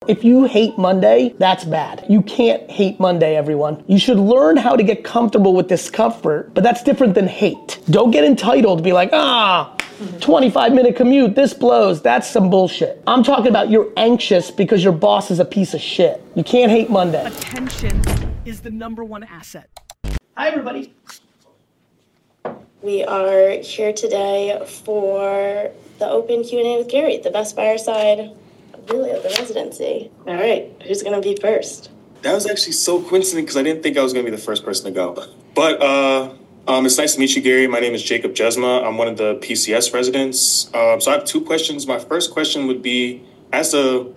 If you hate Monday, that's bad. You can't hate Monday, everyone. You should learn how to get comfortable with discomfort, but that's different than hate. Don't get entitled to be like, 25-minute commute, this blows. That's some bullshit. I'm talking about you're anxious because your boss is a piece of shit. You can't hate Monday. Attention is the number one asset. Hi, everybody. We are here today for the open Q&A with Gary, the best fireside really of the residency. All right, who's going to be first? That was actually so coincident because I didn't think I was going to be the first person to go. But it's nice to meet you, Gary. My name is Jacob Jesma. I'm one of the PCS residents. So I have two questions. My first question would be, as the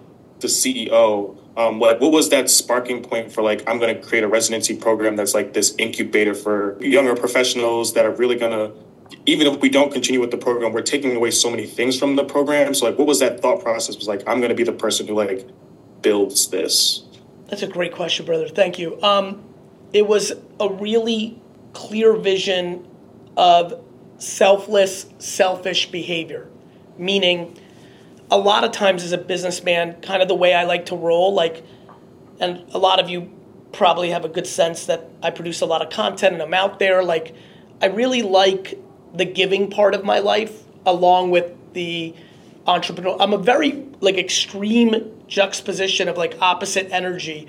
CEO, what was that sparking point for I'm going to create a residency program that's like this incubator for younger professionals that are really going to, even if we don't continue with the program, we're taking away so many things from the program. So what was that thought process? Was I'm going to be the person who builds this? That's a great question, brother. Thank you. It was a really clear vision of selfless, selfish behavior, meaning a lot of times as a businessman, kind of the way I like to roll, and a lot of you probably have a good sense that I produce a lot of content and I'm out there. I really like the giving part of my life along with the entrepreneur. I'm a very extreme juxtaposition of opposite energy.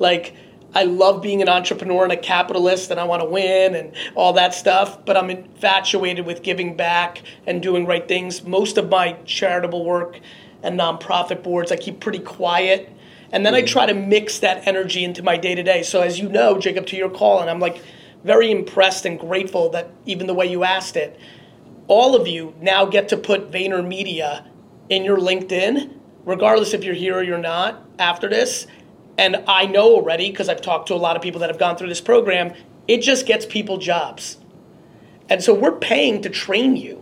I love being an entrepreneur and a capitalist and I want to win and all that stuff, but I'm infatuated with giving back and doing right things. Most of my charitable work and nonprofit boards, I keep pretty quiet. And then I try to mix that energy into my day-to-day. So as you know, Jacob, to your call, and I'm very impressed and grateful that even the way you asked it, all of you now get to put VaynerMedia in your LinkedIn, regardless if you're here or you're not after this. And I know already, because I've talked to a lot of people that have gone through this program, it just gets people jobs. And so we're paying to train you.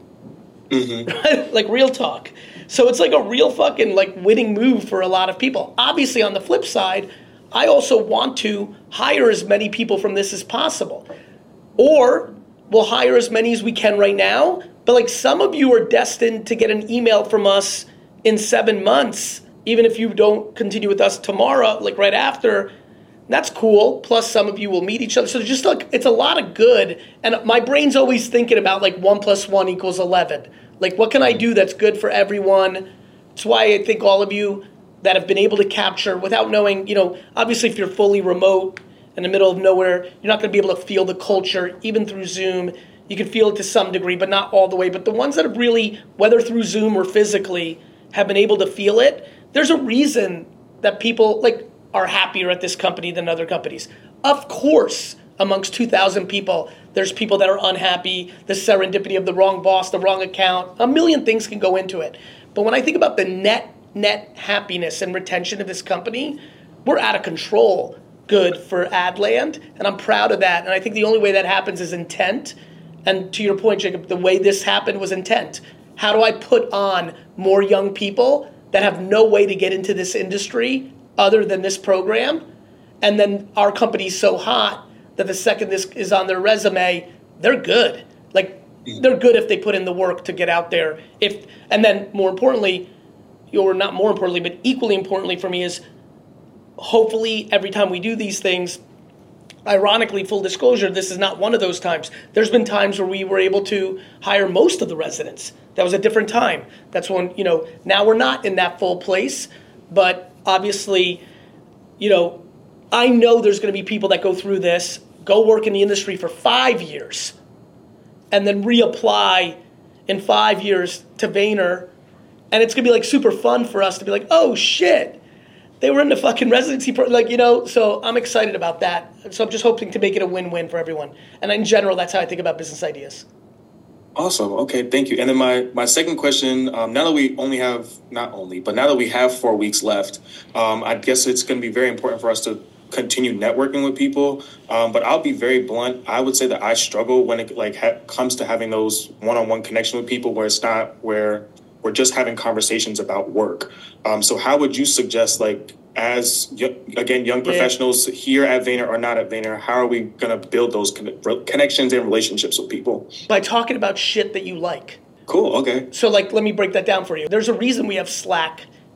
Mm-hmm. Real talk. So it's a real fucking winning move for a lot of people. Obviously, on the flip side, I also want to hire as many people from this as possible. Or we'll hire as many as we can right now. But some of you are destined to get an email from us in 7 months, even if you don't continue with us tomorrow, right after. That's cool. Plus some of you will meet each other. So just it's a lot of good. And my brain's always thinking about 1 + 1 = 11. What can I do that's good for everyone? That's why I think all of you that have been able to capture without knowing, obviously if you're fully remote in the middle of nowhere, you're not going to be able to feel the culture, even through Zoom. You can feel it to some degree, but not all the way. But the ones that have really, whether through Zoom or physically, have been able to feel it, there's a reason that people are happier at this company than other companies. Of course, amongst 2,000 people, there's people that are unhappy, the serendipity of the wrong boss, the wrong account, a million things can go into it. But when I think about the net happiness and retention of this company, we're out of control good for Adland, and I'm proud of that. And I think the only way that happens is intent. And to your point, Jacob, the way this happened was intent. How do I put on more young people that have no way to get into this industry other than this program? And then our company's so hot that the second this is on their resume, they're good. They're good if they put in the work to get out there. And then more importantly, or not more importantly, but equally importantly for me is hopefully every time we do these things, ironically, full disclosure, this is not one of those times. There's been times where we were able to hire most of the residents. That was a different time. That's when, now we're not in that full place. But obviously, I know there's going to be people that go through this, go work in the industry for 5 years, and then reapply in 5 years to Vayner. And it's going to be super fun for us to be oh shit, they were in the fucking residency, so I'm excited about that. So I'm just hoping to make it a win-win for everyone. And in general, that's how I think about business ideas. Awesome. Okay, thank you. And then my second question, now that we now that we have 4 weeks left, I guess it's going to be very important for us to continue networking with people. But I'll be very blunt. I would say that I struggle when it comes to having those one-on-one connection with people where it's not where we're just having conversations about work. So how would you suggest, as, young professionals here at Vayner or not at Vayner, how are we going to build those connections and relationships with people? By talking about shit that you like. Cool, okay. So, let me break that down for you. There's a reason we have Slack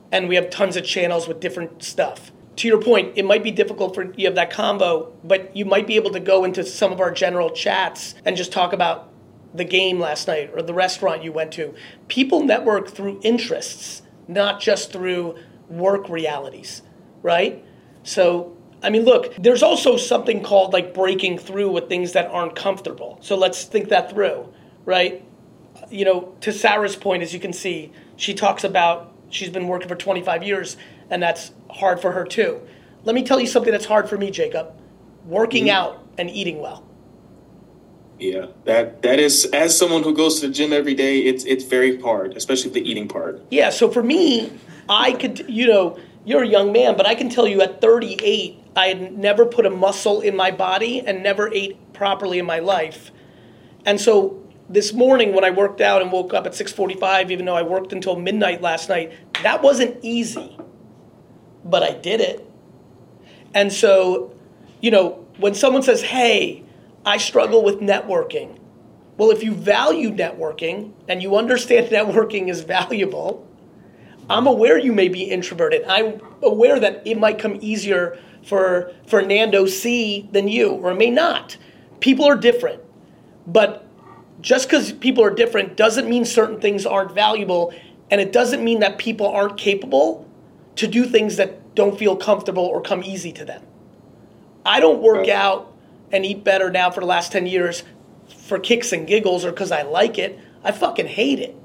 and we have tons of channels with different stuff. To your point, it might be difficult for you have that combo, but you might be able to go into some of our general chats and just talk about the game last night or the restaurant you went to. People network through interests, not just through work realities, right? So, I mean, look, there's also something called like breaking through with things that aren't comfortable. So let's think that through, right? You know, to Sarah's point, as you can see, she talks about she's been working for 25 years, and that's hard for her too. Let me tell you something that's hard for me, Jacob. Working out and eating well. Yeah, that is, as someone who goes to the gym every day, it's very hard, especially the eating part. Yeah, so for me, I could, you know, you're a young man, but I can tell you at 38, I had never put a muscle in my body and never ate properly in my life. And so this morning when I worked out and woke up at 6:45, even though I worked until midnight last night, that wasn't easy, but I did it. And so, you know, when someone says, hey, I struggle with networking. Well, if you value networking and you understand networking is valuable, I'm aware you may be introverted. I'm aware that it might come easier for Fernando C than you, or it may not. People are different. But just because people are different doesn't mean certain things aren't valuable, and it doesn't mean that people aren't capable to do things that don't feel comfortable or come easy to them. I don't work out and eat better now for the last 10 years for kicks and giggles or because I like it. I fucking hate it.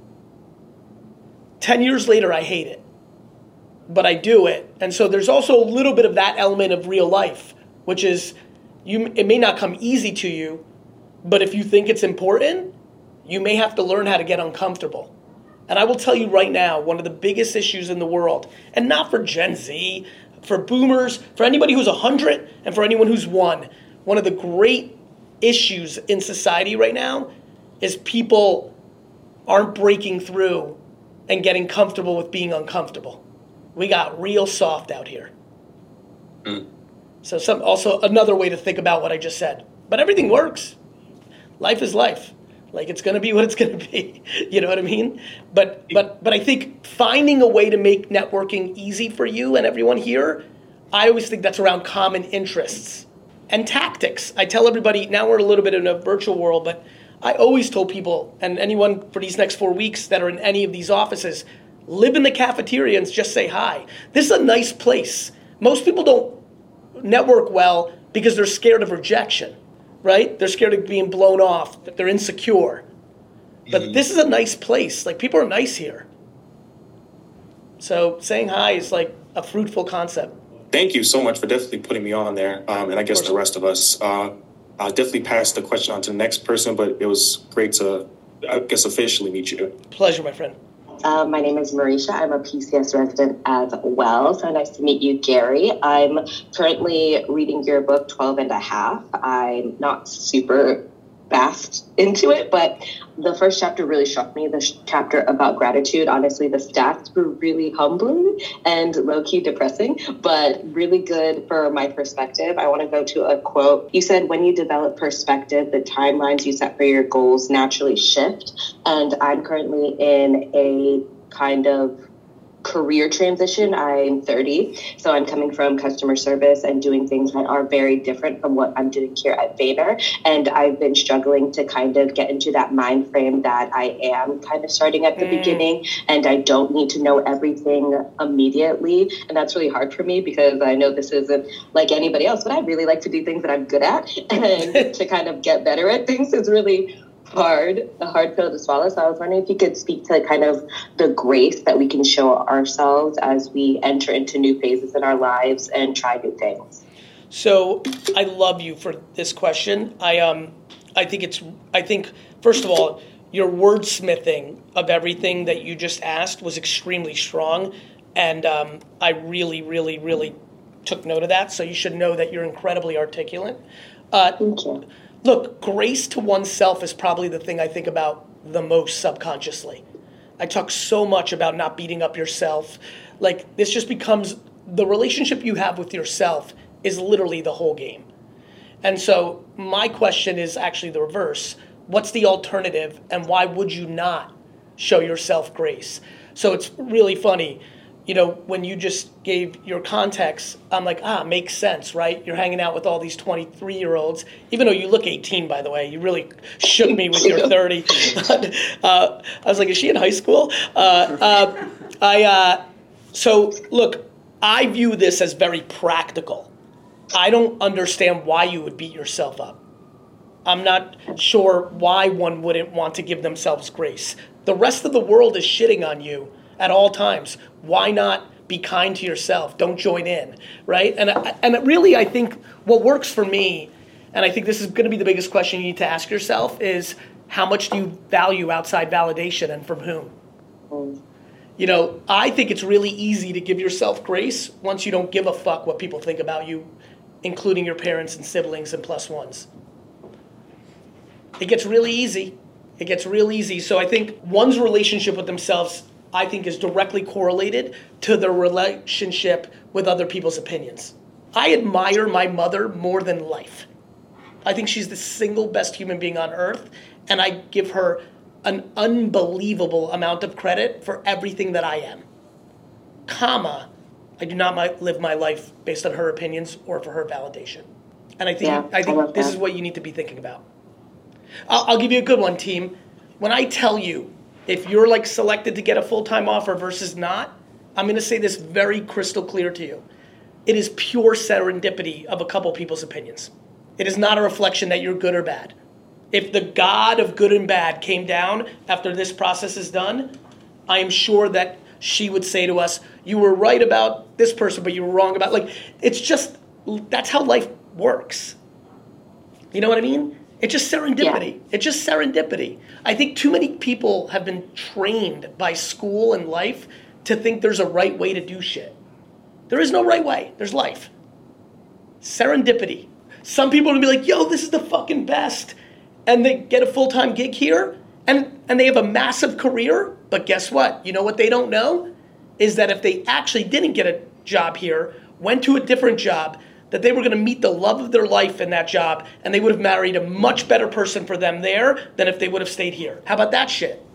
10 years later, I hate it. But I do it. And so there's also a little bit of that element of real life, which is it may not come easy to you, but if you think it's important, you may have to learn how to get uncomfortable. And I will tell you right now, one of the biggest issues in the world, and not for Gen Z, for boomers, for anybody who's 100, and for anyone who's one of the great issues in society right now is people aren't breaking through and getting comfortable with being uncomfortable. We got real soft out here. So also another way to think about what I just said. But everything works. Life is life. Like, it's going to be what it's going to be. You know what I mean? But I think finding a way to make networking easy for you and everyone here, I always think that's around common interests and tactics. I tell everybody, now we're a little bit in a virtual world, but I always told people, and anyone for these next 4 weeks that are in any of these offices, live in the cafeteria and just say hi. This is a nice place. Most people don't network well because they're scared of rejection, right? They're scared of being blown off. They're insecure. But this is a nice place. Like, people are nice here. So saying hi is like a fruitful concept. Thank you so much for definitely putting me on there. And I guess the rest of us, I'll definitely pass the question on to the next person, but it was great to, I guess, officially meet you. Pleasure, my friend. My name is Marisha. I'm a PCS resident as well. So nice to meet you, Gary. I'm currently reading your book, 12 and a Half. I'm not super fast into it, but the first chapter really shocked me. The chapter about gratitude, honestly, the stats were really humbling and low-key depressing, but really good for my perspective. I want to go to a quote. You said, when you develop perspective, the timelines you set for your goals naturally shift. And I'm currently in a kind of career transition. I'm 30, so I'm coming from customer service and doing things that are very different from what I'm doing here at Vayner. And I've been struggling to kind of get into that mind frame that I am kind of starting at the beginning, and I don't need to know everything immediately. And that's really hard for me because I know this isn't like anybody else, but I really like to do things that I'm good at, and to kind of get better at things is really a hard pill to swallow. So I was wondering if you could speak to kind of the grace that we can show ourselves as we enter into new phases in our lives and try new things. So I love you for this question. I think first of all, your wordsmithing of everything that you just asked was extremely strong, and I really, really, really took note of that. So you should know that you're incredibly articulate. Thank you. Look, grace to oneself is probably the thing I think about the most subconsciously. I talk so much about not beating up yourself. Like, this just becomes, the relationship you have with yourself is literally the whole game. And so my question is actually the reverse. What's the alternative, and why would you not show yourself grace? So it's really funny. when you just gave your context, I'm like, makes sense, right? You're hanging out with all these 23-year-olds, even though you look 18, by the way. You really shook me with your 30. I was like, is she in high school? So look, I view this as very practical. I don't understand why you would beat yourself up. I'm not sure why one wouldn't want to give themselves grace. The rest of the world is shitting on you at all times. Why not be kind to yourself? Don't join in, right? And really, I think what works for me, and I think this is going to be the biggest question you need to ask yourself, is how much do you value outside validation and from whom? I think it's really easy to give yourself grace once you don't give a fuck what people think about you, including your parents and siblings and plus ones. It gets really easy. It gets real easy. So I think one's relationship with themselves, I think, is directly correlated to their relationship with other people's opinions. I admire my mother more than life. I think she's the single best human being on earth, and I give her an unbelievable amount of credit for everything that I am. I do not live my life based on her opinions or for her validation. And I think this is what you need to be thinking about. I'll give you a good one, team. When I tell you, if you're selected to get a full-time offer versus not, I'm going to say this very crystal clear to you. It is pure serendipity of a couple people's opinions. It is not a reflection that you're good or bad. If the God of good and bad came down after this process is done, I am sure that she would say to us, you were right about this person, but you were wrong about, it's just, that's how life works. You know what I mean? It's just serendipity. Yeah. It's just serendipity. I think too many people have been trained by school and life to think there's a right way to do shit. There is no right way. There's life. Serendipity. Some people are going to be like, yo, this is the fucking best. And they get a full-time gig here, and they have a massive career. But guess what? You know what they don't know? Is that if they actually didn't get a job here, went to a different job, that they were going to meet the love of their life in that job, and they would have married a much better person for them there than if they would have stayed here. How about that shit?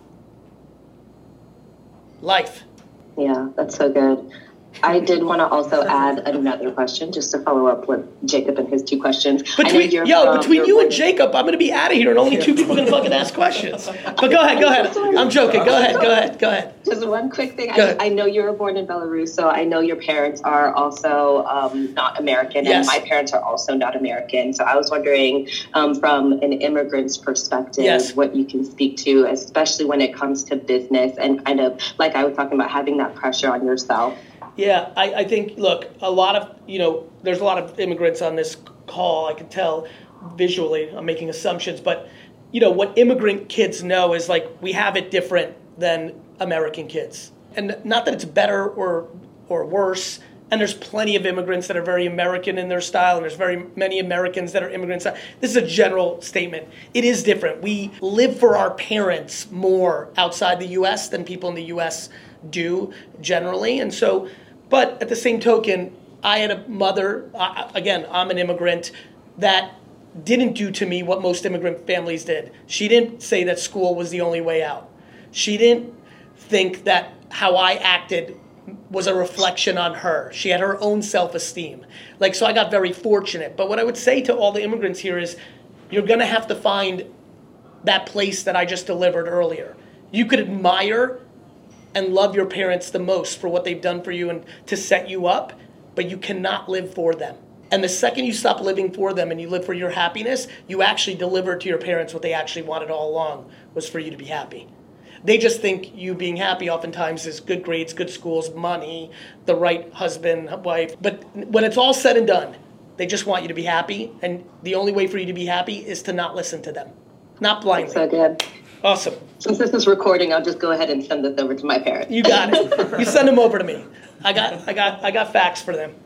Life. Yeah, that's so good. I did want to also add another question just to follow up with Jacob and his two questions. Between you and Jacob, I'm going to be out of here and only two people are going to fucking ask questions. But go ahead. I'm joking. Go ahead. Just one quick thing. I know you were born in Belarus, so I know your parents are also not American, and my parents are also not American. So I was wondering, from an immigrant's perspective, what you can speak to, especially when it comes to business and kind of, like I was talking about, having that pressure on yourself. Yeah, I think, look, there's a lot of immigrants on this call. I can tell visually, I'm making assumptions, but, what immigrant kids know is we have it different than American kids. And not that it's better or worse, and there's plenty of immigrants that are very American in their style, and there's very many Americans that are immigrants. This is a general statement. It is different. We live for our parents more outside the U.S. than people in the U.S. do generally, and so... But at the same token, I had a mother, again, I'm an immigrant, that didn't do to me what most immigrant families did. She didn't say that school was the only way out. She didn't think that how I acted was a reflection on her. She had her own self-esteem. So I got very fortunate. But what I would say to all the immigrants here is you're going to have to find that place that I just delivered earlier. You could admire and love your parents the most for what they've done for you and to set you up, but you cannot live for them. And the second you stop living for them and you live for your happiness, you actually deliver to your parents what they actually wanted all along, was for you to be happy. They just think you being happy oftentimes is good grades, good schools, money, the right husband, wife. But when it's all said and done, they just want you to be happy, and the only way for you to be happy is to not listen to them, not blindly. That's so good. Awesome. Since this is recording, I'll just go ahead and send this over to my parents. You got it. You send them over to me. I got facts for them.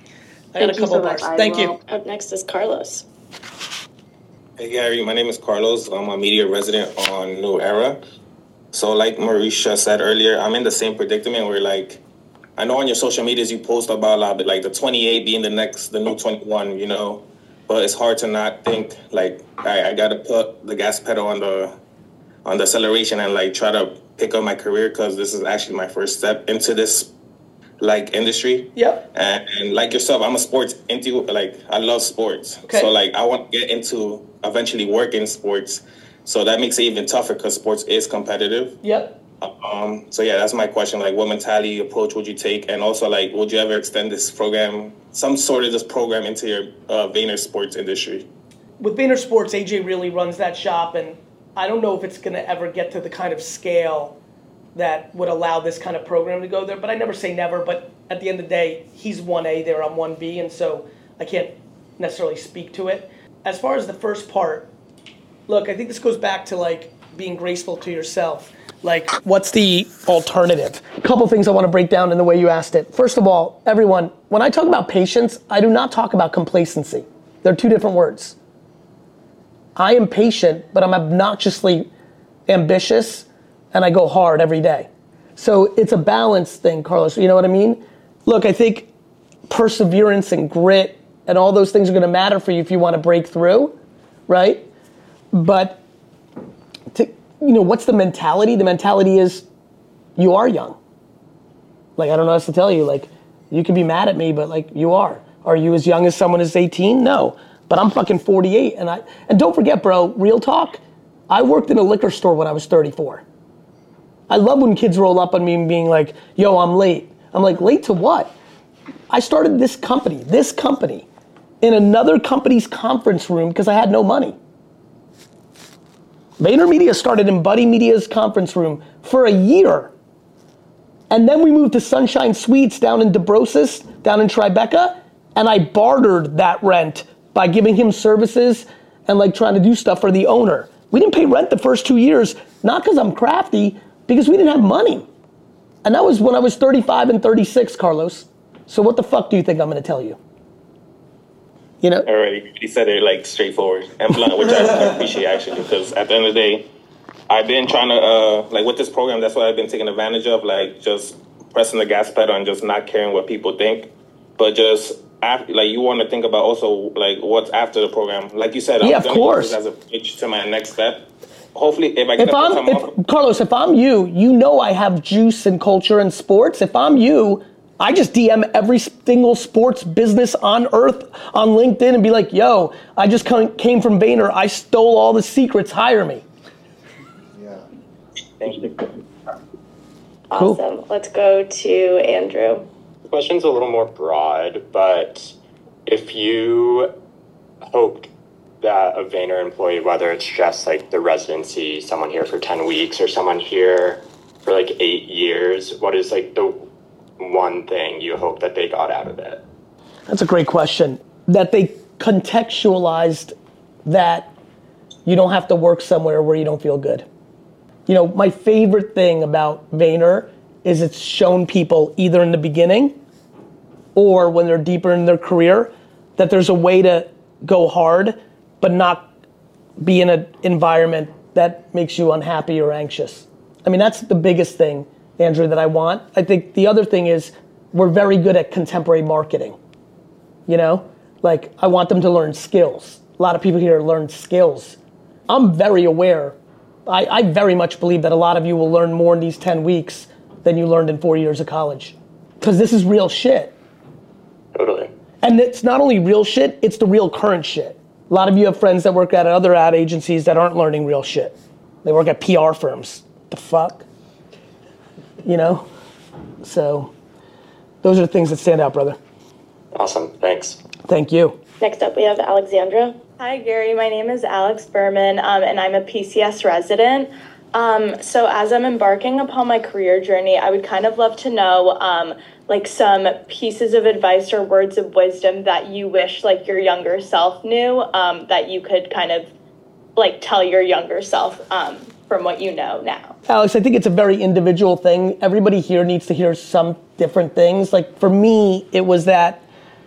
I got a couple bars. Thank you. Up next is Carlos. Hey Gary, my name is Carlos. I'm a media resident on New Era. So like Marisha said earlier, I'm in the same predicament where I know on your social medias you post about the 28 being the new 21, but it's hard to not think I got to put the gas pedal on the acceleration and try to pick up my career, because this is actually my first step into this like industry. Yep. And like yourself, I'm a sports into, like, I love sports. Okay. So like I want to get into eventually work in sports. So that makes it even tougher because sports is competitive. Yep. So yeah, that's my question. Like, what mentality approach would you take? And also, like, would you ever extend this program, some sort of this program, into your Vayner Sports industry? With Vayner Sports, AJ really runs that shop, and I don't know if it's going to ever get to the kind of scale that would allow this kind of program to go there. But I never say never. But at the end of the day, he's 1A there, I'm 1B, and so I can't necessarily speak to it. As far as the first part, look, I think this goes back to like being graceful to yourself. Like, what's the alternative? A couple things I want to break down in the way you asked it. First of all, everyone, when I talk about patience, I do not talk about complacency. They're two different words. I am patient, but I'm obnoxiously ambitious, and I go hard every day. So it's a balance thing, Carlos, you know what I mean? Look, I think perseverance and grit and all those things are gonna matter for you if you wanna break through, right? But what's the mentality? The mentality is you are young. Like, I don't know what else to tell you. Like, you can be mad at me, but like, you are. Are you as young as someone who's 18? No, but I'm fucking 48. And don't forget, bro, real talk, I worked in a liquor store when I was 34. I love when kids roll up on me and being like, yo, I'm late. I'm like, late to what? I started this company, in another company's conference room because I had no money. VaynerMedia started in Buddy Media's conference room for a year. And then we moved to Sunshine Suites down in Desbrosses, down in Tribeca, and I bartered that rent by giving him services and like trying to do stuff for the owner. We didn't pay rent the first 2 years, not because I'm crafty, because we didn't have money. And that was when I was 35 and 36, Carlos. So what the fuck do you think I'm gonna tell you? You know? Already, you said it like straightforward and blunt, which I appreciate actually, because at the end of the day, I've been trying to, like with this program, that's what I've been taking advantage of, like just pressing the gas pedal and just not caring what people think, but just after, like you want to think about also like what's after the program. Like you said, yeah, I'm of course. As a bridge to my next step. Hopefully, if Carlos, if I'm you, you know I have juice and culture and sports. If I'm you, I just DM every single sports business on earth on LinkedIn and be like, yo, I just came from Vayner. I stole all the secrets. Hire me. Yeah. Thank you. Awesome. Cool. Let's go to Andrew. The question's a little more broad, but if you hoped that a Vayner employee, whether it's just like the residency, someone here for 10 weeks or someone here for like 8 years, what is like the one thing you hope that they got out of it? That's a great question. That they contextualized that you don't have to work somewhere where you don't feel good. You know, my favorite thing about Vayner is it's shown people either in the beginning or when they're deeper in their career that there's a way to go hard but not be in an environment that makes you unhappy or anxious. I mean, that's the biggest thing, Andrew, that I want. I think the other thing is we're very good at contemporary marketing. You know, like I want them to learn skills. A lot of people here learn skills. I'm very aware. I very much believe that a lot of you will learn more in these 10 weeks than you learned in 4 years of college. Because this is real shit. Totally. And it's not only real shit, it's the real current shit. A lot of you have friends that work at other ad agencies that aren't learning real shit. They work at PR firms. The fuck? You know? So, those are the things that stand out, brother. Awesome, thanks. Thank you. Next up, we have Alexandra. Hi, Gary. My name is Alex Berman, and I'm a PCS resident. So as I'm embarking upon my career journey, I would kind of love to know, like some pieces of advice or words of wisdom that you wish like your younger self knew, that you could kind of like tell your younger self from what you know now. Alex, I think it's a very individual thing. Everybody here needs to hear some different things. Like for me, it was that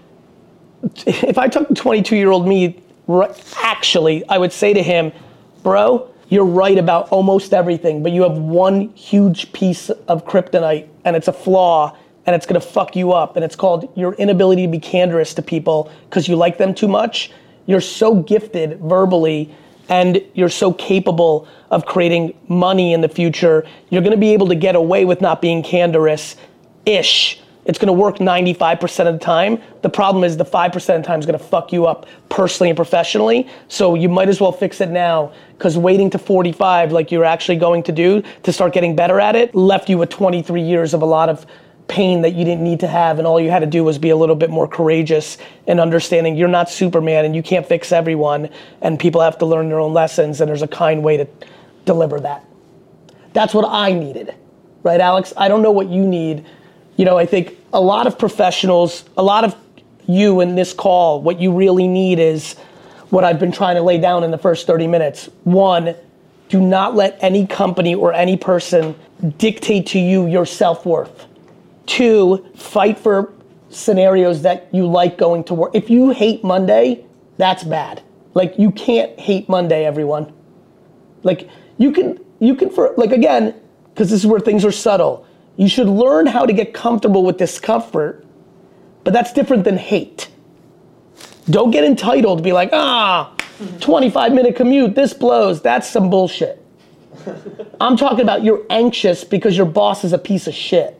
if I took 22-year-old me, actually, I would say to him, bro, you're right about almost everything, but you have one huge piece of kryptonite and it's a flaw and it's gonna fuck you up, and it's called your inability to be candorous to people because you like them too much. You're so gifted verbally and you're so capable of creating money in the future, you're gonna be able to get away with not being candorous-ish It's going to work 95% of the time. The problem is the 5% of the time is going to fuck you up personally and professionally. So you might as well fix it now, because waiting to 45 like you're actually going to do to start getting better at it left you with 23 years of a lot of pain that you didn't need to have, and all you had to do was be a little bit more courageous and understanding you're not Superman and you can't fix everyone, and people have to learn their own lessons, and there's a kind way to deliver that. That's what I needed, right, Alex? I don't know what you need. You know, I think a lot of professionals, a lot of you in this call, what you really need is what I've been trying to lay down in the first 30 minutes. One, do not let any company or any person dictate to you your self-worth. Two, fight for scenarios that you like going to work. If you hate Monday, that's bad. Like, you can't hate Monday, everyone. Like, you can for, like, again, because this is where things are subtle. You should learn how to get comfortable with discomfort, but that's different than hate. Don't get entitled to be like, 25-minute commute, this blows. That's some bullshit. I'm talking about you're anxious because your boss is a piece of shit.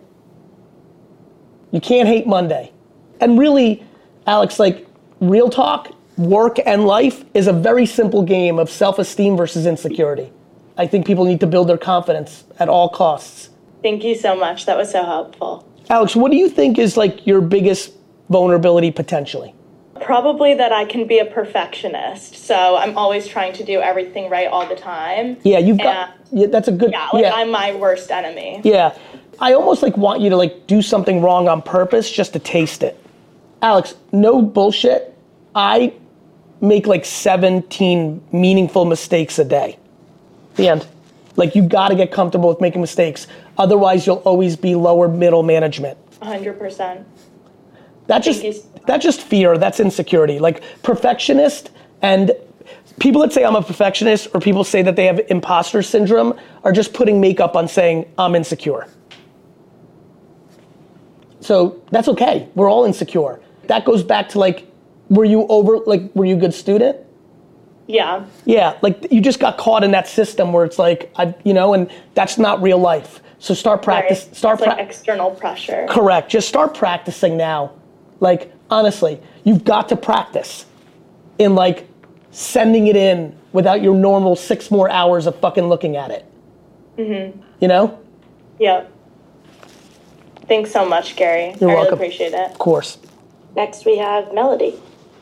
You can't hate Monday. And really, Alex, like, real talk, work and life is a very simple game of self-esteem versus insecurity. I think people need to build their confidence at all costs. Thank you so much. That was so helpful. Alex, what do you think is like your biggest vulnerability potentially? Probably that I can be a perfectionist. So I'm always trying to do everything right all the time. Yeah, that's a good, I'm my worst enemy. Yeah, I almost like want you to like do something wrong on purpose just to taste it. Alex, no bullshit. I make like 17 meaningful mistakes a day. The end. Like, you gotta get comfortable with making mistakes. Otherwise, you'll always be lower middle management. 100%. That's just fear, that's insecurity. Like, perfectionist and people that say I'm a perfectionist or people say that they have imposter syndrome are just putting makeup on saying I'm insecure. So that's okay, we're all insecure. That goes back to like, were you a good student? Yeah. Yeah, like you just got caught in that system where it's like, and that's not real life. So start practice. Like external pressure. Correct. Just start practicing now. Like, honestly, you've got to practice in like sending it in without your normal 6 more hours of fucking looking at it. Mm-hmm. You know? Yeah. Thanks so much, Gary. You're welcome. I really appreciate it. Of course. Next we have Melody.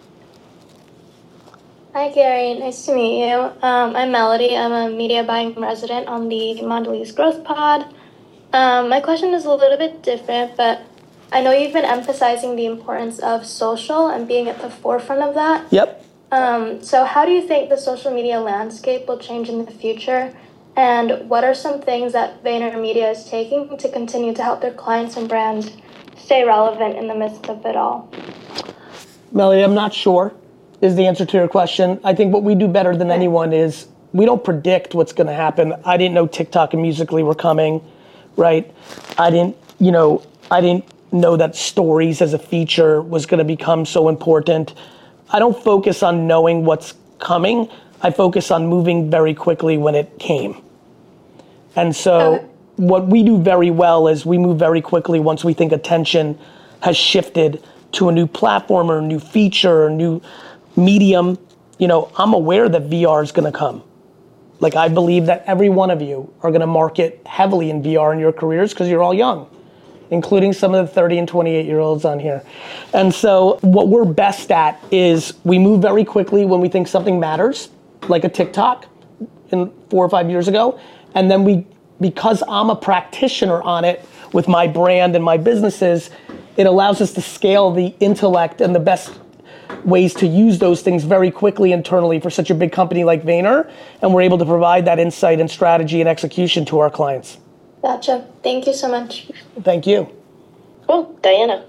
Hi, Gary. Nice to meet you. I'm Melody. I'm a media buying resident on the Mondelez Growth Pod. My question is a little bit different, but I know you've been emphasizing the importance of social and being at the forefront of that. Yep. So how do you think the social media landscape will change in the future? And what are some things that VaynerMedia is taking to continue to help their clients and brands stay relevant in the midst of it all? Melody, I'm not sure is the answer to your question. I think what we do better than anyone is we don't predict what's going to happen. I didn't know TikTok and Musical.ly were coming, right? I didn't know that stories as a feature was going to become so important. I don't focus on knowing what's coming. I focus on moving very quickly when it came. And so what we do very well is we move very quickly once we think attention has shifted to a new platform or a new feature or a new medium. I'm aware that VR is going to come. Like, I believe that every one of you are going to market heavily in VR in your careers because you're all young, including some of the 30 and 28-year-olds on here. And so what we're best at is we move very quickly when we think something matters, like a TikTok 4 or 5 years ago. And then because I'm a practitioner on it with my brand and my businesses, it allows us to scale the intellect and the best ways to use those things very quickly internally for such a big company like Vayner, and we're able to provide that insight and strategy and execution to our clients. Gotcha. Thank you so much. Thank you. Cool. Diana.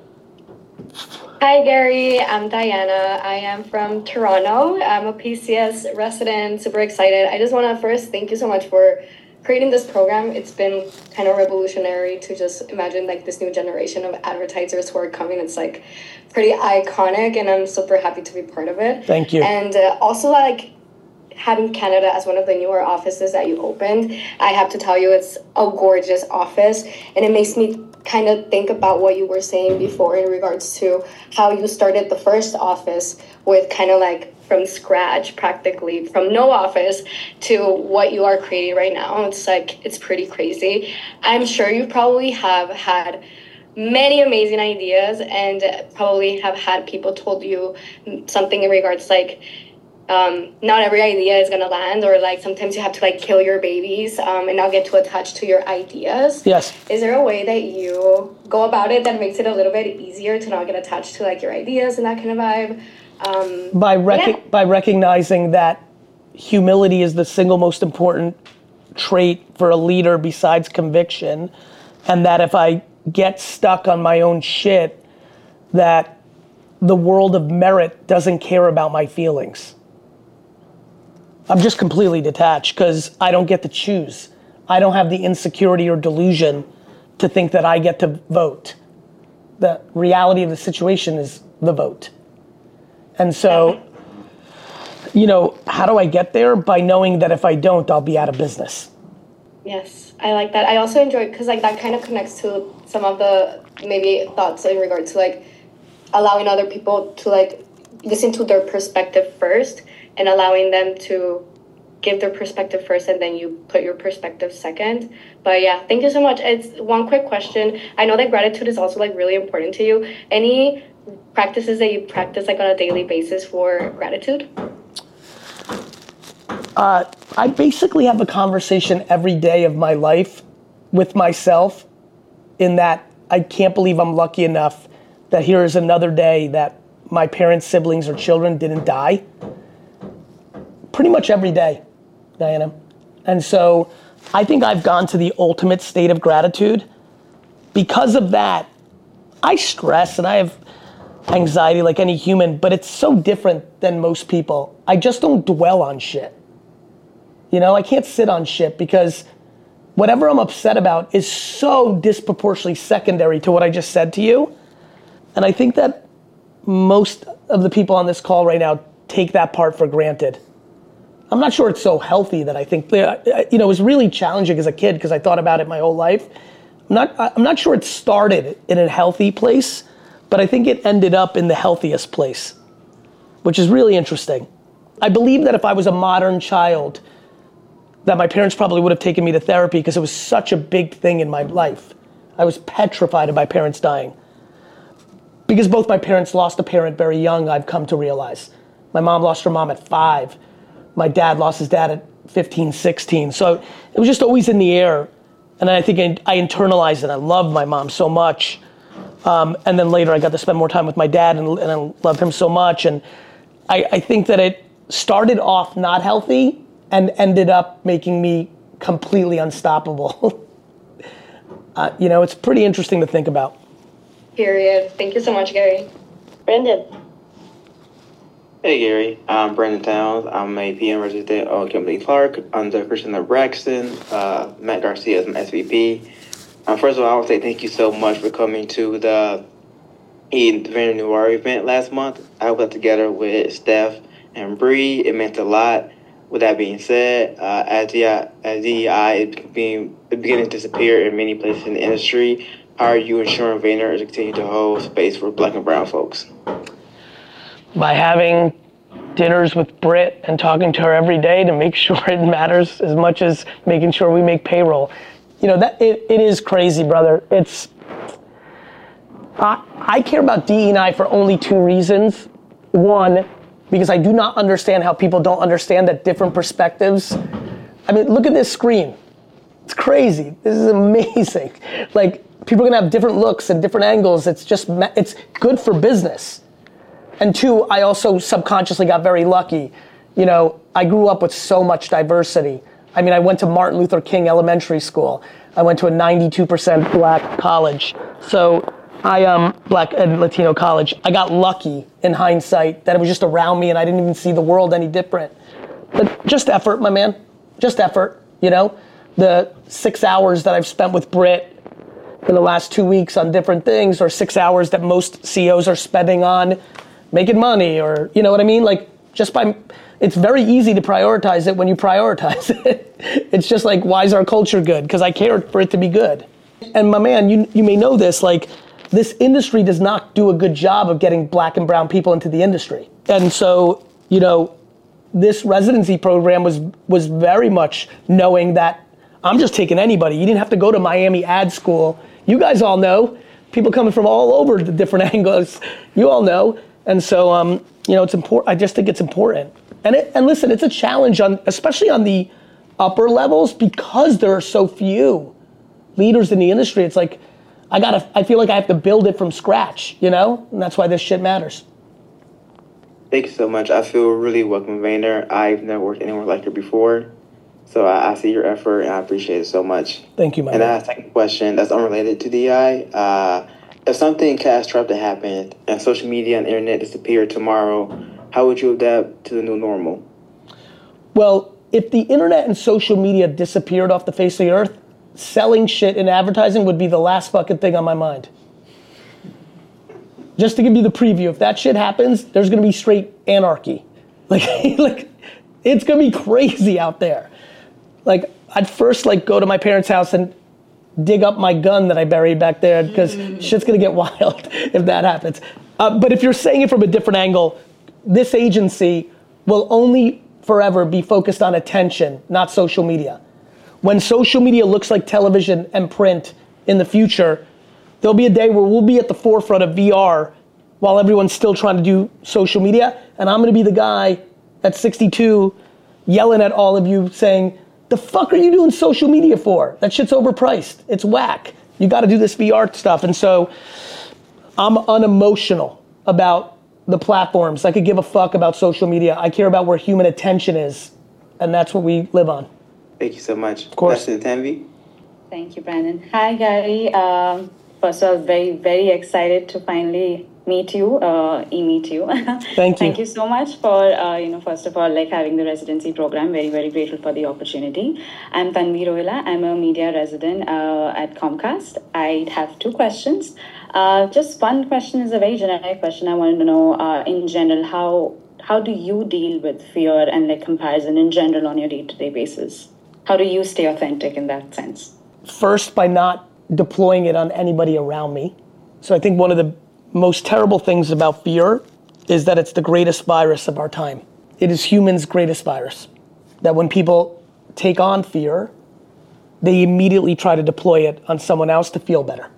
Hi, Gary. I'm Diana. I am from Toronto. I'm a PCS resident, super excited. I just want to first thank you so much for creating this program. It's been kind of revolutionary to just imagine like this new generation of advertisers who are coming. It's like pretty iconic, and I'm super happy to be part of it. Thank you. And also like having Canada as one of the newer offices that you opened, I have to tell you, it's a gorgeous office. And it makes me kind of think about what you were saying before in regards to how you started the first office with kind of like from scratch, practically from no office to what you are creating right now. It's like, it's pretty crazy. I'm sure you probably have had many amazing ideas and probably have had people told you something in regards like, not every idea is going to land, or like sometimes you have to like kill your babies and not get too attached to your ideas. Yes. Is there a way that you go about it that makes it a little bit easier to not get attached to like your ideas and that kind of vibe? By recognizing that humility is the single most important trait for a leader besides conviction, and that if I get stuck on my own shit, that the world of merit doesn't care about my feelings. I'm just completely detached because I don't get to choose. I don't have the insecurity or delusion to think that I get to vote. The reality of the situation is the vote. And so, you know, how do I get there? By knowing that if I don't, I'll be out of business. Yes, I like that. I also enjoy, because like that kind of connects to some of the maybe thoughts in regard to like allowing other people to like listen to their perspective first and allowing them to give their perspective first and then you put your perspective second. But yeah, thank you so much. It's one quick question. I know that gratitude is also like really important to you. Any practices that you practice like on a daily basis for gratitude? I basically have a conversation every day of my life with myself, in that I can't believe I'm lucky enough that here is another day that my parents, siblings, or children didn't die. Pretty much every day, Diana. And so I think I've gone to the ultimate state of gratitude. Because of that, I stress and I have anxiety like any human, but it's so different than most people. I just don't dwell on shit. You know, I can't sit on shit because whatever I'm upset about is so disproportionately secondary to what I just said to you. And I think that most of the people on this call right now take that part for granted. I'm not sure it's so healthy that I think, you know, it was really challenging as a kid because I thought about it my whole life. I'm not sure it started in a healthy place, but I think it ended up in the healthiest place, which is really interesting. I believe that if I was a modern child, that my parents probably would have taken me to therapy because it was such a big thing in my life. I was petrified of my parents dying. Because both my parents lost a parent very young, I've come to realize. My mom lost her mom at 5. My dad lost his dad at 15, 16. So it was just always in the air. And I think I internalized it. I loved my mom so much. And then later I got to spend more time with my dad and I loved him so much. And I think that it started off not healthy and ended up making me completely unstoppable. You know, it's pretty interesting to think about. Period. Thank you so much, Gary. Brandon. Hey Gary, I'm Brandon Towns. I'm a PM resident on Kimberly Clark under Christina Braxton. Matt Garcia is my SVP. First of all, I want to say thank you so much for coming to the Vayner Noir event last month. I got together with Steph and Bree. It meant a lot. With that being said, as DEI is beginning to disappear in many places in the industry, how are you ensuring Vayner is continuing to hold space for Black and brown folks? By having dinners with Britt and talking to her every day to make sure it matters as much as making sure we make payroll. You know, that it is crazy, brother. I care about DE&I for only 2 reasons. One, because I do not understand how people don't understand that different perspectives. I mean, look at this screen. It's crazy. This is amazing. Like, people are gonna have different looks and different angles. It's good for business. And 2, I also subconsciously got very lucky. You know, I grew up with so much diversity. I mean, I went to Martin Luther King Elementary School. I went to a 92% black college. So black and Latino college. I got lucky in hindsight that it was just around me and I didn't even see the world any different. But just effort, my man. Just effort, you know? The 6 hours that I've spent with Britt in the last 2 weeks on different things, or 6 hours that most CEOs are spending on making money, or, you know what I mean? Like, It's very easy to prioritize it when you prioritize it. It's just like, why is our culture good? Because I care for it to be good. And my man, you may know this, like, this industry does not do a good job of getting black and brown people into the industry. And so, this residency program was very much knowing that I'm just taking anybody. You didn't have to go to Miami ad school. You guys all know, people coming from all over the different angles, you all know. And so, it's important. I just think it's important. And listen, it's a challenge especially on the upper levels, because there are so few leaders in the industry. It's like, I feel like I have to build it from scratch, and that's why this shit matters. Thank you so much. I feel really welcome, Vayner. I've never worked anywhere like it before. So I see your effort and I appreciate it so much. Thank you, man. And I have a second question that's unrelated to DI. If something catastrophic happened and social media and internet disappeared tomorrow, how would you adapt to the new normal? Well, if the internet and social media disappeared off the face of the earth, selling shit in advertising would be the last fucking thing on my mind. Just to give you the preview, if that shit happens, there's gonna be straight anarchy. Like it's gonna be crazy out there. Like, I'd first go to my parents' house and dig up my gun that I buried back there, because shit's gonna get wild if that happens. But if you're saying it from a different angle, this agency will only forever be focused on attention, not social media. When social media looks like television and print in the future, there'll be a day where we'll be at the forefront of VR while everyone's still trying to do social media, and I'm gonna be the guy at 62 yelling at all of you saying, the fuck are you doing social media for? That shit's overpriced, it's whack. You gotta do this VR stuff. And so I'm unemotional about the platforms. I could give a fuck about social media. I care about where human attention is, and that's what we live on. Thank you so much. Of course. That's Tanvi. Thank you, Brandon. Hi, Gary. First of all, very, very excited to finally meet you, meet you. Thank you. Thank you so much for, first of all, having the residency program. Very, very grateful for the opportunity. I'm Tanvi Rohila. I'm a media resident at Comcast. I have two questions. Just one question is a very generic question. I wanted to know, in general, how do you deal with fear and comparison in general on your day-to-day basis? How do you stay authentic in that sense? First, by not deploying it on anybody around me. So I think one of the most terrible things about fear is that it's the greatest virus of our time. It is humans' greatest virus. That when people take on fear, they immediately try to deploy it on someone else to feel better.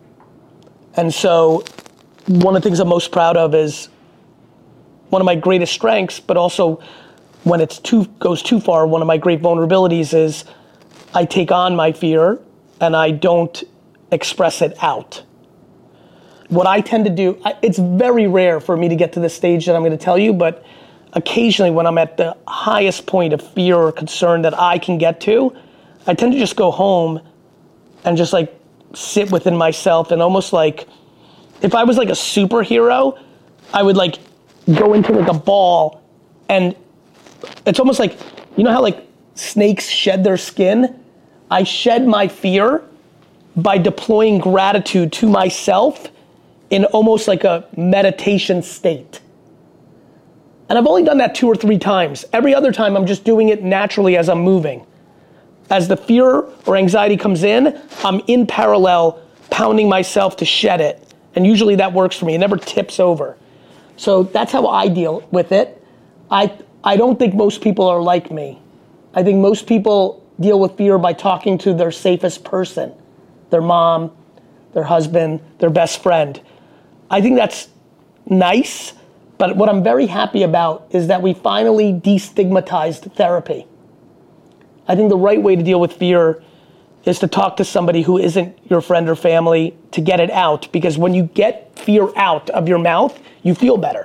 And so one of the things I'm most proud of is one of my greatest strengths, but also when it goes too far, one of my great vulnerabilities is I take on my fear and I don't express it out. What I tend to do, it's very rare for me to get to the stage that I'm gonna tell you, but occasionally when I'm at the highest point of fear or concern that I can get to, I tend to just go home and just sit within myself and almost if I was a superhero, I would go into a ball, and it's almost you know how snakes shed their skin? I shed my fear by deploying gratitude to myself in almost a meditation state. And I've only done that 2 or 3 times. Every other time I'm just doing it naturally as I'm moving. As the fear or anxiety comes in, I'm in parallel pounding myself to shed it. And usually that works for me. It never tips over. So that's how I deal with it. I don't think most people are like me. I think most people deal with fear by talking to their safest person, their mom, their husband, their best friend. I think that's nice, but what I'm very happy about is that we finally destigmatized therapy. I think the right way to deal with fear is to talk to somebody who isn't your friend or family to get it out, because when you get fear out of your mouth, you feel better.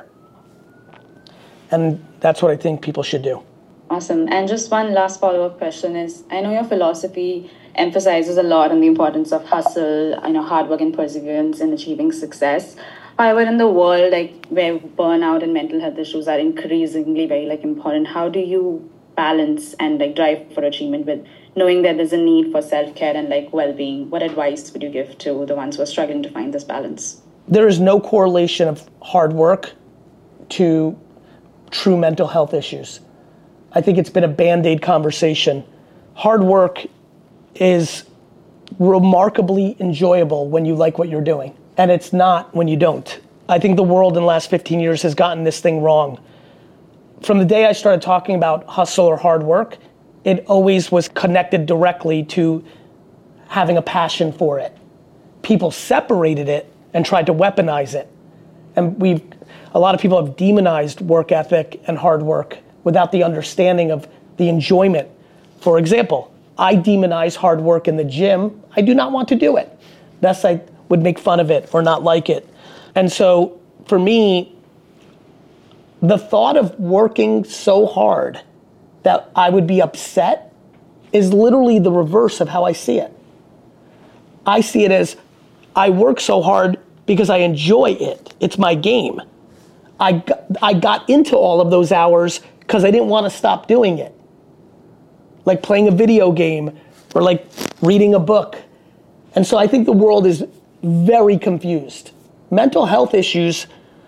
And that's what I think people should do. Awesome. And just one last follow-up question is, I know your philosophy emphasizes a lot on the importance of hustle, hard work and perseverance in achieving success. However, in the world where burnout and mental health issues are increasingly very important, how do you balance and drive for achievement with knowing that there's a need for self-care and well-being? What advice would you give to the ones who are struggling to find this balance? There is no correlation of hard work to true mental health issues. I think it's been a Band-Aid conversation. Hard work is remarkably enjoyable when you like what you're doing, and it's not when you don't. I think the world in the last 15 years has gotten this thing wrong. From the day I started talking about hustle or hard work, it always was connected directly to having a passion for it. People separated it and tried to weaponize it. And a lot of people have demonized work ethic and hard work without the understanding of the enjoyment. For example, I demonize hard work in the gym. I do not want to do it. Thus, I would make fun of it or not like it. And so, for me, the thought of working so hard that I would be upset is literally the reverse of how I see it. I see it as, I work so hard because I enjoy it. It's my game. I got into all of those hours because I didn't want to stop doing it. Like playing a video game or like reading a book. And so I think the world is very confused. Mental health issues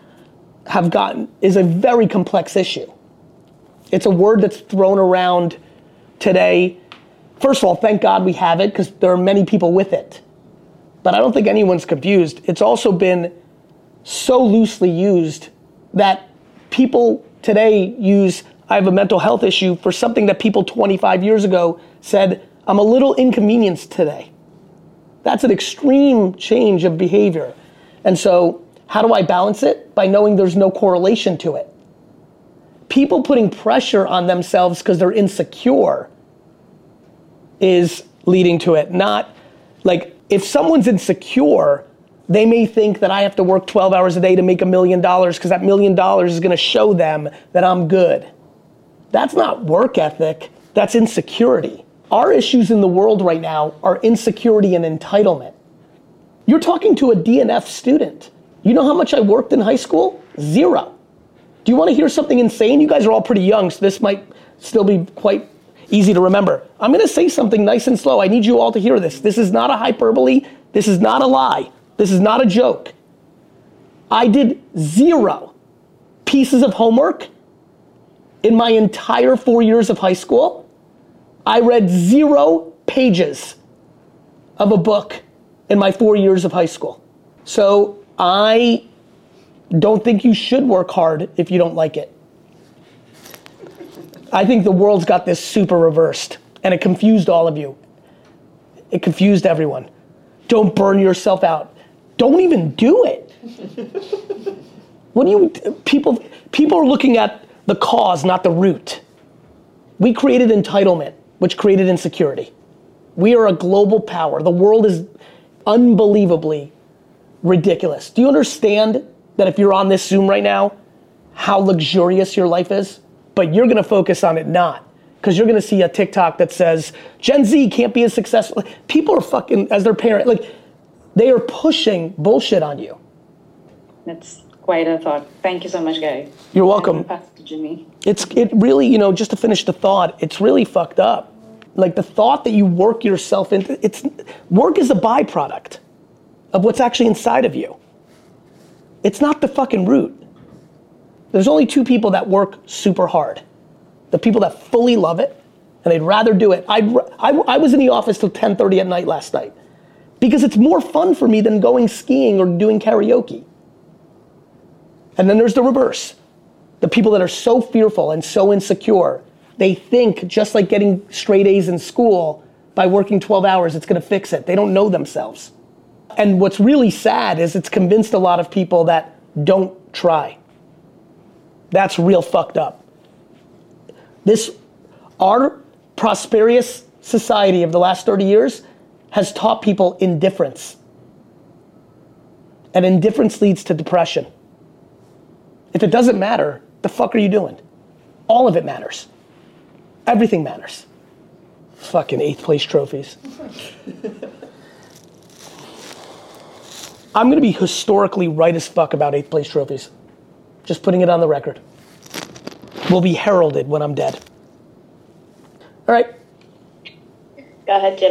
is a very complex issue. It's a word that's thrown around today. First of all, thank God we have it because there are many people with it. But I don't think anyone's confused. It's also been so loosely used that people today use, I have a mental health issue, for something that people 25 years ago said, I'm a little inconvenienced today. That's an extreme change of behavior. And so how do I balance it? By knowing there's no correlation to it. People putting pressure on themselves because they're insecure is leading to it. Not like, if someone's insecure, they may think that I have to work 12 hours a day to make $1 million because that $1 million is going to show them that I'm good. That's not work ethic, that's insecurity. Our issues in the world right now are insecurity and entitlement. You're talking to a DNF student. You know how much I worked in high school? 0. Do you want to hear something insane? You guys are all pretty young, so this might still be quite easy to remember. I'm going to say something nice and slow. I need you all to hear this. This is not a hyperbole. This is not a lie. This is not a joke. I did 0 pieces of homework in my entire 4 years of high school. I read 0 pages of a book in my 4 years of high school. So I don't think you should work hard if you don't like it. I think the world's got this super reversed, and it confused all of you. It confused everyone. Don't burn yourself out. Don't even do it. People are looking at the cause, not the root. We created entitlement, which created insecurity. We are a global power. The world is unbelievably ridiculous. Do you understand that if you're on this Zoom right now, how luxurious your life is? But you're gonna focus on it not, because you're gonna see a TikTok that says, Gen Z can't be as successful. People are fucking, as their parent, like, they are pushing bullshit on you. That's quite a thought. Thank you so much, Gary. You're welcome. Pass it to Jimmy. It really, just to finish the thought, it's really fucked up. Like the thought that you work yourself into, work is a byproduct of what's actually inside of you. It's not the fucking root. There's only 2 people that work super hard. The people that fully love it, and they'd rather do it. I was in the office till 10:30 at night last night because it's more fun for me than going skiing or doing karaoke. And then there's the reverse. The people that are so fearful and so insecure, they think just like getting straight A's in school, by working 12 hours, it's gonna fix it. They don't know themselves. And what's really sad is it's convinced a lot of people that don't try. That's real fucked up. Our prosperous society of the last 30 years has taught people indifference. And indifference leads to depression. If it doesn't matter, the fuck are you doing? All of it matters. Everything matters. Fucking 8th place trophies. I'm gonna be historically right as fuck about 8th place trophies. Just putting it on the record. Will be heralded when I'm dead. All right. Go ahead, Jimmy.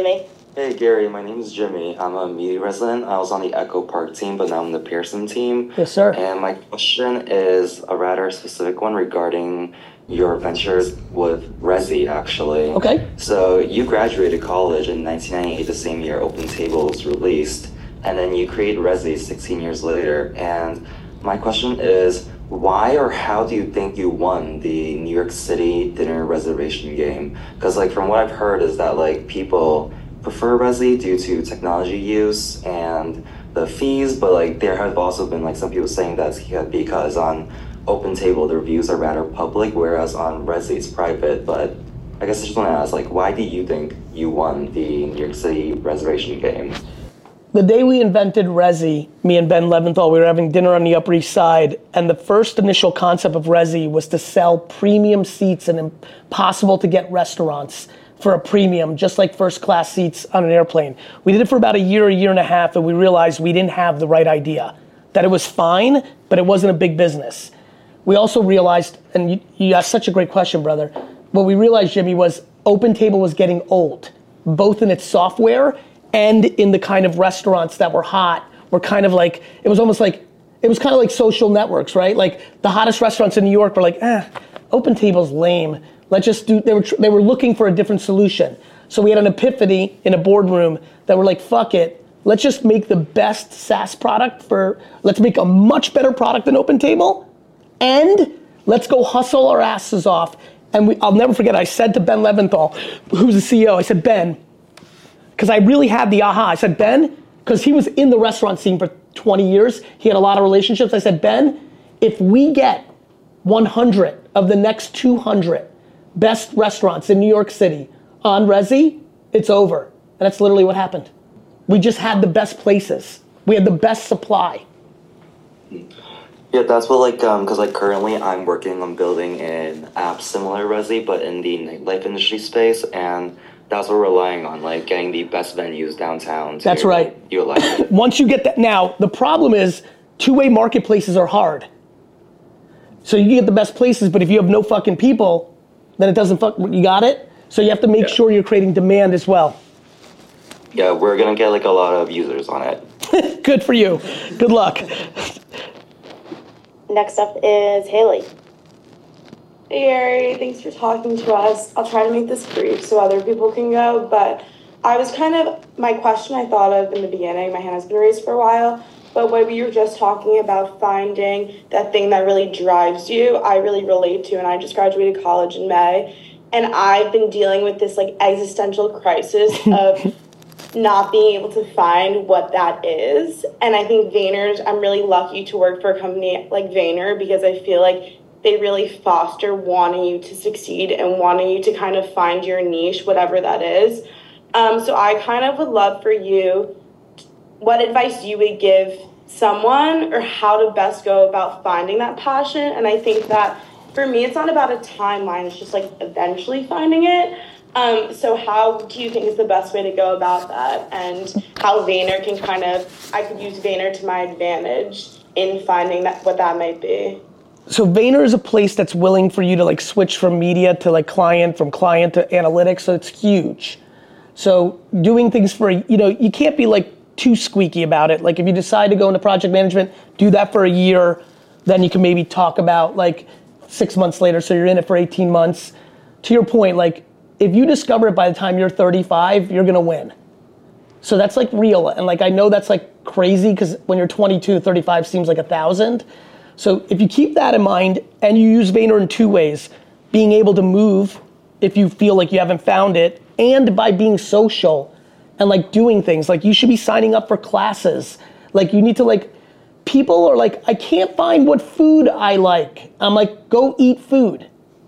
Hey Gary, my name is Jimmy. I'm a media resident. I was on the Echo Park team, but now I'm the Pearson team. Yes, sir. And my question is a rather specific one regarding your ventures with Resi, actually. Okay. So you graduated college in 1998, the same year Open Table was released, and then you created Resi 16 years later. And my question is, why or how do you think you won the New York City dinner reservation game? Because like from what I've heard is that like people prefer Resi due to technology use and the fees, but like there have also been like some people saying that's because on Open Table the reviews are rather public, whereas on Resi it's private. But I guess I just want to ask, like, why do you think you won the New York City reservation game? The day we invented Resi, me and Ben Leventhal, we were having dinner on the Upper East Side, and the first initial concept of Resi was to sell premium seats in impossible to get restaurants for a premium, just like first class seats on an airplane. We did it for about a year and a half, and we realized we didn't have the right idea. That it was fine, but it wasn't a big business. We also realized, and you asked such a great question, brother. What we realized, Jimmy, was Open Table was getting old, both in its software and in the kind of restaurants that were hot, were kind of like, it was kind of like social networks, right? Like the hottest restaurants in New York were like, Open Table's lame. Let's just do, they were looking for a different solution. So we had an epiphany in a boardroom that were like, fuck it, let's just make the best SaaS product let's make a much better product than Open Table, and let's go hustle our asses off. And I'll never forget, I said to Ben Leventhal, who's the CEO, I said, Ben, because I really had the aha. I said, Ben, because he was in the restaurant scene for 20 years. He had a lot of relationships. I said, Ben, if we get 100 of the next 200 best restaurants in New York City on Resi, it's over. And that's literally what happened. We just had the best places. We had the best supply. Yeah, that's what like, cause like currently I'm working on building an app similar to Resi, but in the nightlife industry space, and that's what we're relying on, like getting the best venues downtown. That's right. Utilize it. Once you get that, now the problem is two-way marketplaces are hard. So you get the best places, but if you have no fucking people, then it doesn't you got it? So you have to make sure you're creating demand as well. Yeah, we're gonna get like a lot of users on it. Good for you. Good luck. Next up is Haley. Hey Gary, thanks for talking to us. I'll try to make this brief so other people can go, but my question I thought of in the beginning, my hand has been raised for a while, but when we were just talking about finding that thing that really drives you, I really relate to, and I just graduated college in May, and I've been dealing with this like existential crisis of not being able to find what that is. And I think Vayner's, I'm really lucky to work for a company like Vayner because I feel like they really foster wanting you to succeed and wanting you to kind of find your niche, whatever that is. So I kind of would love for you, what advice you would give someone or how to best go about finding that passion. And I think that for me, it's not about a timeline, it's just like eventually finding it. So how do you think is the best way to go about that, and how Vayner can I could use Vayner to my advantage in finding that what that might be? So Vayner is a place that's willing for you to like switch from media to like client, from client to analytics, so it's huge. So doing things for, you can't be like too squeaky about it. Like if you decide to go into project management, do that for a year, then you can maybe talk about like 6 months later, so you're in it for 18 months. To your point, like if you discover it by the time you're 35, you're gonna win. So that's like real, and like I know that's like crazy because when you're 22, 35 seems like 1,000. So if you keep that in mind and you use Vayner in two ways, being able to move if you feel like you haven't found it, and by being social and like doing things, like you should be signing up for classes. Like you need to like, people are like, I can't find what food I like. I'm like, go eat food.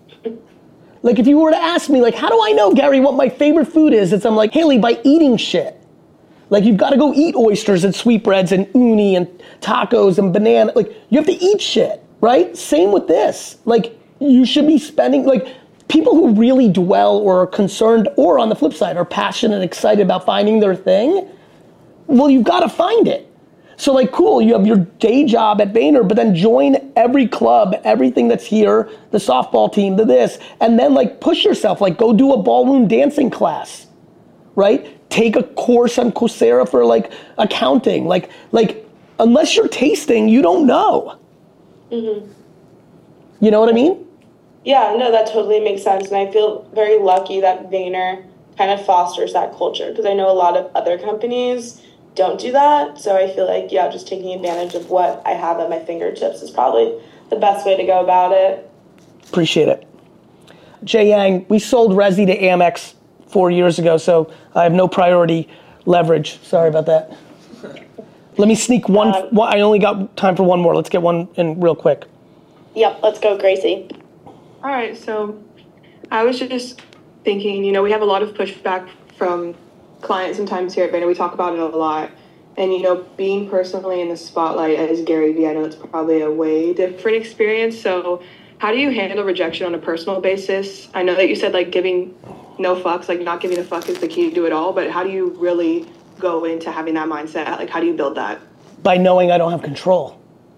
Like if you were to ask me like, how do I know, Gary, what my favorite food is? I'm like, Haley, by eating shit. Like you've got to go eat oysters and sweetbreads and uni and tacos and banana. Like you have to eat shit, right? Same with this. Like you should be spending, like people who really dwell or are concerned, or on the flip side, are passionate and excited about finding their thing, well, you've got to find it. So like, cool, you have your day job at Vayner, but then join every club, everything that's here, the softball team, the this, and then like push yourself, like go do a ballroom dancing class, right? take a course on Coursera for like accounting. Like unless you're tasting, you don't know. Mm-hmm. You know what I mean? Yeah, no, that totally makes sense. And I feel very lucky that Vayner kind of fosters that culture, because I know a lot of other companies don't do that. So I feel like, yeah, just taking advantage of what I have at my fingertips is probably the best way to go about it. Appreciate it. Jay Yang, we sold Resi to Amex 4 years ago, so I have no priority leverage. Sorry about that. Let me sneak one. I only got time for one more. Let's get one in real quick. Yep, let's go, Gracie. All right, so I was just thinking, you know, we have a lot of pushback from clients sometimes here at Vayner. We talk about it a lot. And, you know, being personally in the spotlight as Gary Vee, I know it's probably a way different experience. So how do you handle rejection on a personal basis? I know that you said, like, giving no fucks, like not giving a fuck is the key to do it all. But how do you really go into having that mindset? Like, how do you build that? By knowing I don't have control.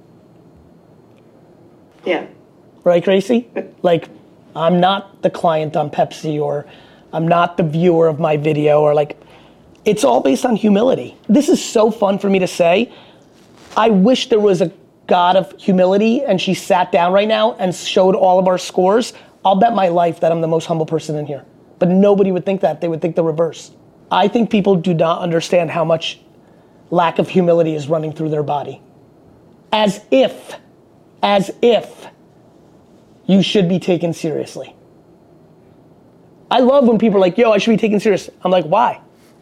Yeah. Right, Gracie? Like, I'm not the client on Pepsi, or I'm not the viewer of my video, or like, it's all based on humility. This is so fun for me to say. I wish there was a God of humility and she sat down right now and showed all of our scores. I'll bet my life that I'm the most humble person in here. But nobody would think that. They would think the reverse. I think people do not understand how much lack of humility is running through their body. As if you should be taken seriously. I love when people are like, yo, I should be taken serious. I'm like, why?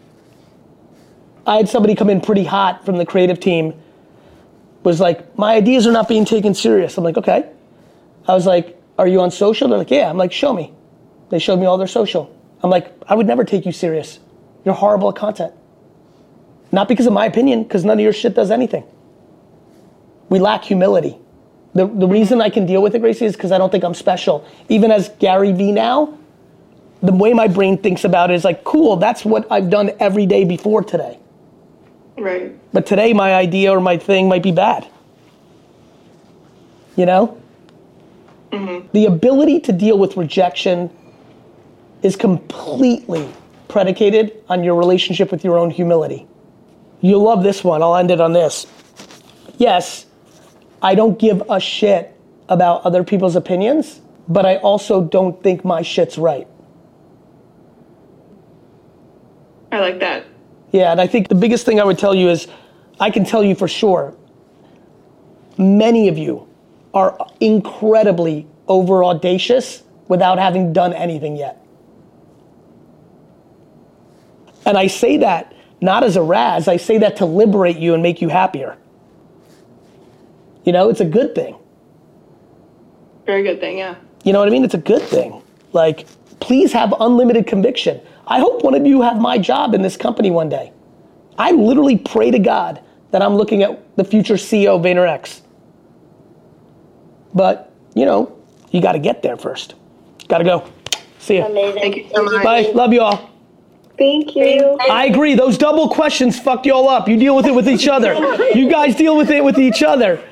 I had somebody come in pretty hot from the creative team, was like, my ideas are not being taken serious. I'm like, okay. I was like, are you on social? They're like, yeah. I'm like, show me. They showed me all their social. I'm like, I would never take you serious. You're horrible at content. Not because of my opinion, because none of your shit does anything. We lack humility. The reason I can deal with it, Gracie, is because I don't think I'm special. Even as Gary Vee now, the way my brain thinks about it is like, cool, that's what I've done every day before today. Right. But today my idea or my thing might be bad. You know? Mm-hmm. The ability to deal with rejection is completely predicated on your relationship with your own humility. You'll love this one. I'll end it on this. Yes, I don't give a shit about other people's opinions, but I also don't think my shit's right. I like that. Yeah, and I think the biggest thing I would tell you is, I can tell you for sure, many of you are incredibly over audacious without having done anything yet. And I say that not as a razz, I say that to liberate you and make you happier. You know, it's a good thing. Very good thing, yeah. You know what I mean? It's a good thing. Like, please have unlimited conviction. I hope one of you have my job in this company one day. I literally pray to God that I'm looking at the future CEO of VaynerX. But, you know, you got to get there first. Got to go. See ya. Amazing. Thank you so much. Bye. Love you all. Thank you. I agree. Those double questions fucked you all up. You deal with it with each other. You guys deal with it with each other.